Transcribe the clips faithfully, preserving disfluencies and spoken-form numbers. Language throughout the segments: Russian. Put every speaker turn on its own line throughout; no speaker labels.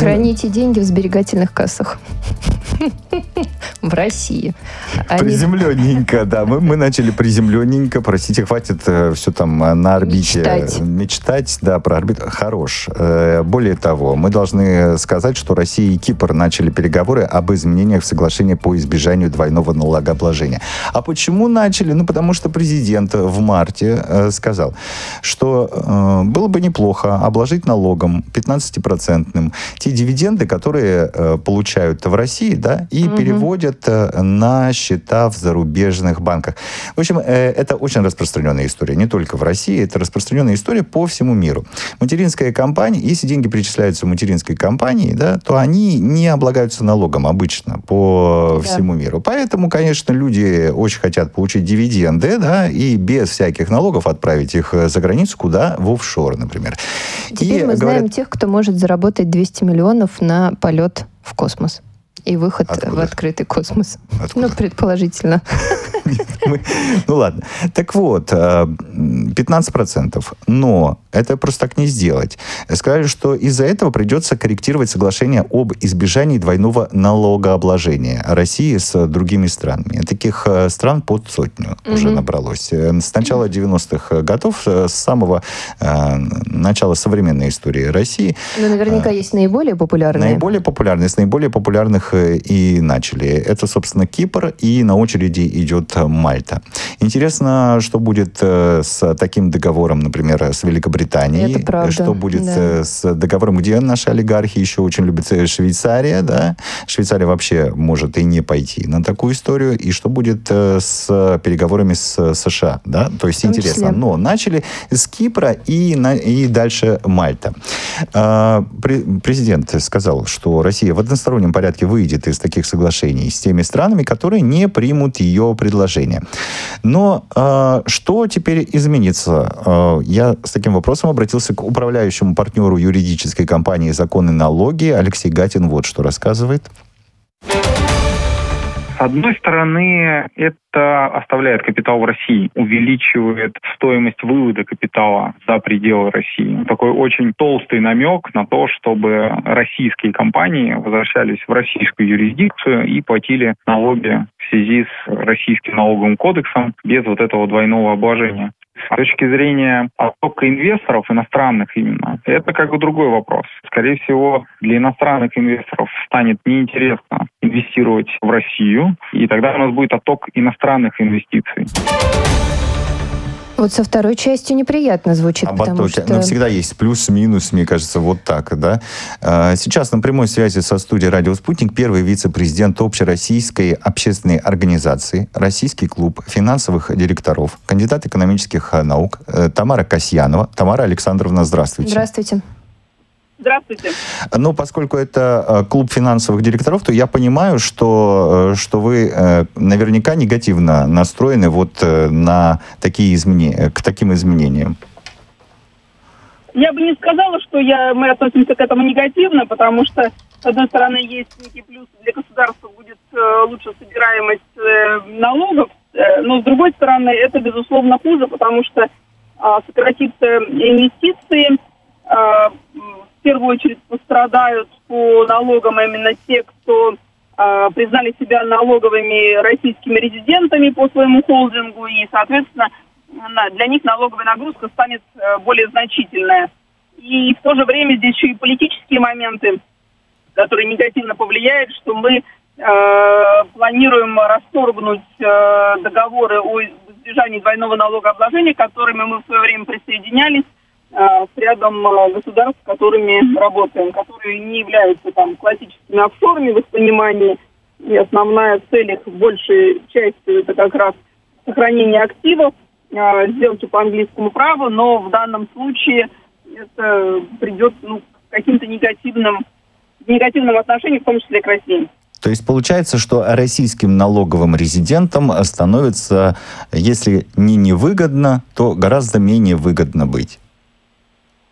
Храните деньги в сберегательных кассах. В России.
Приземленненько, да. Мы, мы начали приземленненько. Простите, хватит э, все там на орбите.
Мечтать.
Мечтать, да, про орбиту. Хорош. Э, более того, мы должны сказать, что Россия и Кипр начали переговоры об изменениях в соглашении по избежанию двойного налогообложения. А почему начали? Ну, потому что президент в марте э, сказал, что э, было бы неплохо обложить налогом пятнадцатипроцентным те дивиденды, которые э, получают в России, да, и угу. переводят э, на счета в зарубежных банках. В общем, э, это очень распространенная история. Не только в России, это распространенная история по всему миру. Материнская компания, если деньги перечисляются в материнской компании, да, то они не облагаются налогом обычно по да. всему миру. Поэтому, конечно, люди очень хотят получить дивиденды, да, и без всяких налогов отправить их за границу, куда? В офшор, например.
Теперь
и
мы
говорят...
знаем тех, кто может заработать двести миллионов на полет в космос. И выход Откуда? в открытый космос. Откуда? Ну, предположительно.
Ну, ладно. Так вот, пятнадцать процентов. Но это просто так не сделать. Сказали, что из-за этого придется корректировать соглашение об избежании двойного налогообложения России с другими странами. Таких стран под сотню уже набралось. С начала девяностых годов, с самого начала современной истории России.
Но наверняка есть наиболее популярные.
Наиболее популярные. С наиболее популярных и начали. Это, собственно, Кипр, и на очереди идет Мальта. Интересно, что будет с таким договором, например, с Великобританией.
Это правда.
Что будет
да.
с договором, где наши олигархи еще очень любят Швейцария, да? Швейцария вообще может и не пойти на такую историю. И что будет с переговорами с США, да? То есть интересно.
числе.
Но начали с Кипра и, на, и дальше Мальта. Президент сказал, что Россия в одностороннем порядке выйдет из таких соглашений с теми странами, которые не примут ее предложение. Но э, что теперь изменится? Э, я с таким вопросом обратился к управляющему партнеру юридической компании «Законы и налоги» Алексей Гатин. Вот что рассказывает.
С одной стороны, это оставляет капитал в России, увеличивает стоимость вывода капитала за пределы России. Такой очень толстый намек на то, чтобы российские компании возвращались в российскую юрисдикцию и платили налоги в связи с российским налоговым кодексом без вот этого двойного обложения. С точки зрения оттока инвесторов, иностранных именно, это как бы другой вопрос. Скорее всего, для иностранных инвесторов станет неинтересно инвестировать в Россию, и тогда у нас будет отток иностранных инвестиций.
Вот со второй частью неприятно звучит,
а
потому
оттоке,
что...
Ну, всегда есть плюс-минус, мне кажется, вот так, да. Сейчас на прямой связи со студией «Радио Спутник» первый вице-президент Общероссийской общественной организации «Российский клуб финансовых директоров», кандидат экономических наук Тамара Касьянова. Тамара Александровна, здравствуйте.
Здравствуйте.
Здравствуйте.
Ну, поскольку это клуб финансовых директоров, то я понимаю, что, что вы наверняка негативно настроены вот на такие изменения, к таким изменениям.
Я бы не сказала, что я, мы относимся к этому негативно, потому что, с одной стороны, есть некий плюс для государства, будет э, лучше собираемость э, налогов, э, но, с другой стороны, это, безусловно, хуже, потому что э, сократится инвестиции, э, в первую очередь пострадают по налогам именно те, кто э, признали себя налоговыми российскими резидентами по своему холдингу, и, соответственно, для них налоговая нагрузка станет э, более значительная. И в то же время здесь еще и политические моменты, которые негативно повлияют, что мы э, планируем расторгнуть э, договоры о избежании двойного налогообложения, к которыми мы в свое время присоединялись, с рядом государств, с которыми работаем, которые не являются там классическими офшорами в их понимании. И основная цель их, большей частью, это как раз сохранение активов, сделки по английскому праву, но в данном случае это придет ну, к каким-то негативным, негативным отношениям, в том числе к России.
То есть получается, что российским налоговым резидентам становится, если не невыгодно, то гораздо менее выгодно быть.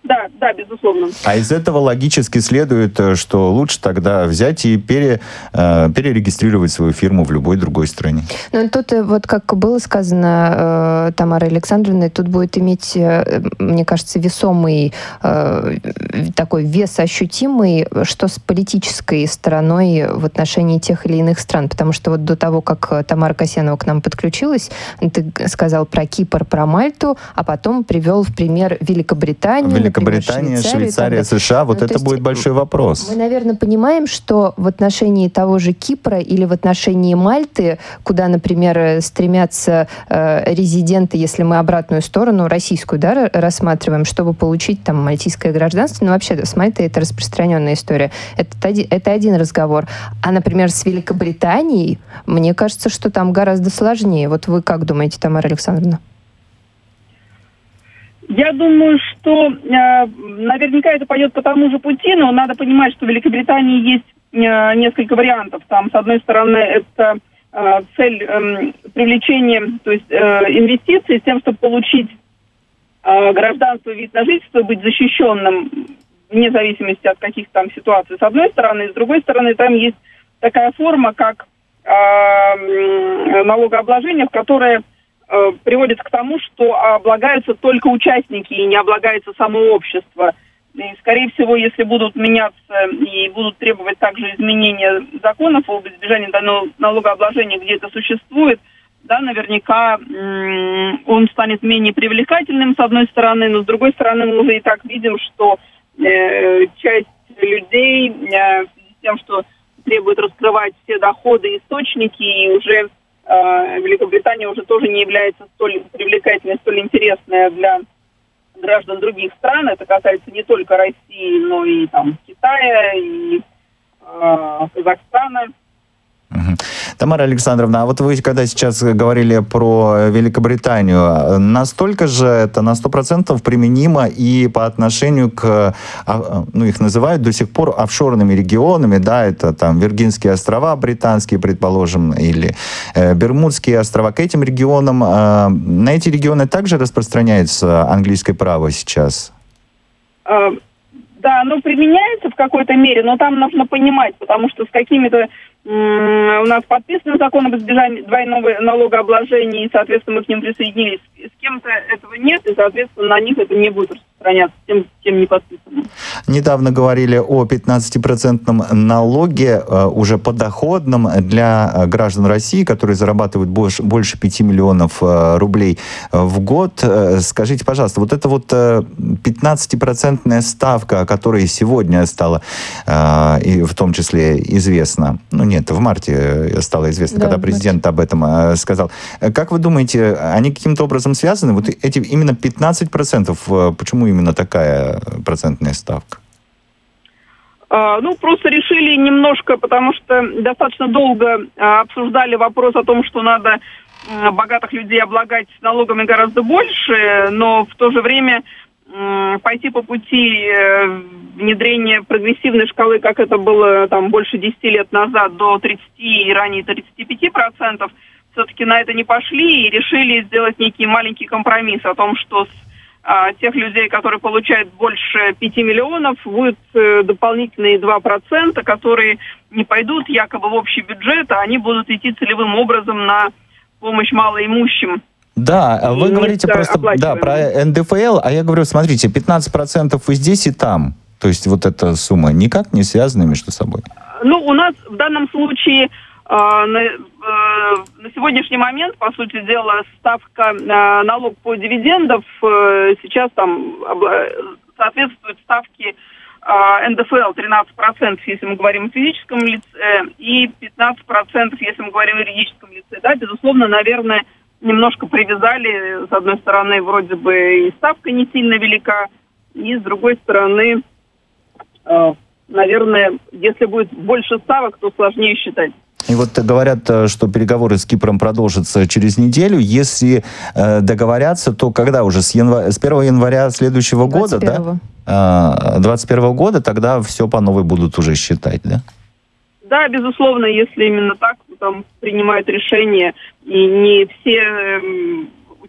Да, да, безусловно.
А из этого логически следует, что лучше тогда взять и пере, э, перерегистрировать свою фирму в любой другой стране.
Ну, тут вот, как было сказано э, Тамарой Александровной, тут будет иметь, э, мне кажется, весомый э, такой вес ощутимый, что с политической стороной в отношении тех или иных стран. Потому что вот до того, как Тамара Касьянова к нам подключилась, ты сказал про Кипр, про Мальту, а потом привел в пример Великобританию,
Великобритания,
Швейцарию,
Швейцария, США, вот
ну,
это будет большой вопрос.
Мы, наверное, понимаем, что в отношении того же Кипра или в отношении Мальты, куда, например, стремятся э, резиденты, если мы обратную сторону, российскую, да, рассматриваем, чтобы получить там мальтийское гражданство, ну, вообще, с Мальтой это распространенная история. Это, это один разговор. А, например, с Великобританией, мне кажется, что там гораздо сложнее. Вот вы как думаете, Тамара Александровна?
Я думаю, что э, наверняка это пойдет по тому же пути, но надо понимать, что в Великобритании есть э, несколько вариантов. Там, с одной стороны, это э, цель э, привлечения, то есть э, инвестиций с тем, чтобы получить э, гражданство и вид на жительство, быть защищенным вне зависимости от каких-то там ситуаций. С одной стороны, с другой стороны, там есть такая форма, как э, налогообложение, в которой приводит к тому, что облагаются только участники и не облагается само общество. И, скорее всего, если будут меняться и будут требовать также изменения законов об избежании данного налогообложения, где это существует, да, наверняка м- он станет менее привлекательным, с одной стороны, но с другой стороны мы уже и так видим, что э, часть людей э, в связи с тем, что требует раскрывать все доходы и источники, и уже Великобритания уже тоже не является столь привлекательной, столь интересной для граждан других стран. Это касается не только России, но и там Китая, и э, Казахстана.
Тамара Александровна, а вот вы когда сейчас говорили про Великобританию, настолько же это на сто процентов применимо и по отношению к, ну, их называют до сих пор офшорными регионами, да, это там Виргинские острова британские, предположим, или э, Бермудские острова. К этим регионам, э, на эти регионы также распространяется английское право сейчас?
Uh, да, оно применяется в какой-то мере, но там нужно понимать, потому что с какими-то у нас подписан закон об избежании двойного налогообложения, и, соответственно, мы к ним присоединились. С кем-то этого нет, и, соответственно, на них это не будет распространяться, тем, тем не подписано.
Недавно говорили о пятнадцатипроцентном налоге, уже подоходном для граждан России, которые зарабатывают больше, больше пяти миллионов рублей в год. Скажите, пожалуйста, вот эта вот пятнадцатипроцентная ставка, о которой сегодня стала, и в том числе известна, ну, нет, в марте стало известно, да, когда президент об этом э, сказал. Как вы думаете, они каким-то образом связаны? Вот эти именно пятнадцать процентов, э, почему именно такая процентная ставка?
А, ну, просто решили немножко, потому что достаточно долго а, обсуждали вопрос о том, что надо а, богатых людей облагать налогами гораздо больше, но в то же время пойти по пути внедрения прогрессивной шкалы, как это было там больше десяти лет назад, до тридцати и ранее тридцати пяти процентов, все-таки на это не пошли и решили сделать некий маленький компромисс о том, что с а, тех людей, которые получают больше пяти миллионов, будет э, дополнительные два процента, которые не пойдут якобы в общий бюджет, а они будут идти целевым образом на помощь малоимущим.
Да, вы говорите просто да, про эн дэ эф эл, а я говорю, смотрите, пятнадцать процентов и здесь, и там. То есть вот эта сумма никак не связана между собой?
Ну, у нас в данном случае э, на, э, на сегодняшний момент, по сути дела, ставка э, налог по дивидендам э, сейчас там э, соответствует ставке э, эн дэ эф эл тринадцать процентов, если мы говорим о физическом лице, и пятнадцать процентов, если мы говорим о юридическом лице. Да, безусловно, наверное, немножко привязали, с одной стороны, вроде бы и ставка не сильно велика, и с другой стороны, э, наверное, если будет больше ставок, то сложнее считать.
И вот говорят, что переговоры с Кипром продолжатся через неделю. Если э, договорятся, то когда уже? С, января, с первого января следующего года, да? двадцать первого года, тогда все по новой будут уже считать, да?
Да, безусловно, если именно так, там принимают решение, и не все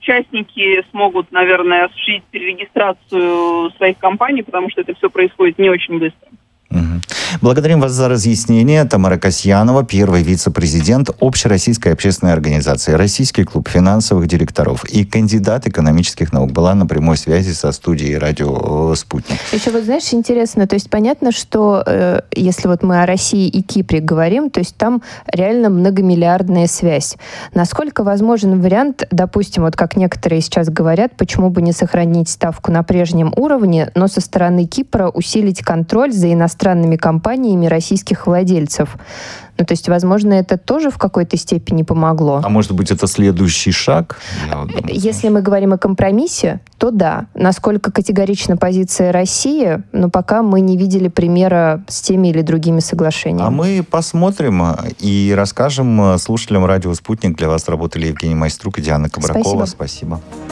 участники смогут, наверное, осуществить перерегистрацию своих компаний, потому что это все происходит не очень быстро.
Благодарим вас за разъяснение. Тамара Касьянова, первый вице-президент Общероссийской общественной организации «Российский клуб финансовых директоров» и кандидат экономических наук, была на прямой связи со студией радио «Спутник».
Еще вот, знаешь, интересно, то есть понятно, что э, если вот мы о России и Кипре говорим, то есть там реально многомиллиардная связь. Насколько возможен вариант, допустим, вот как некоторые сейчас говорят, почему бы не сохранить ставку на прежнем уровне, но со стороны Кипра усилить контроль за иностранными компаниями, компаниями российских владельцев. Ну, то есть, возможно, это тоже в какой-то степени помогло.
А может быть, это следующий шаг? Вот думаю,
Если мы говорим о компромиссе, то да. Насколько категорична позиция России, но пока мы не видели примера с теми или другими соглашениями.
А мы посмотрим и расскажем слушателям радио «Спутник». Для вас работали Евгений Майструк и Диана Кабракова.
Спасибо.
Спасибо.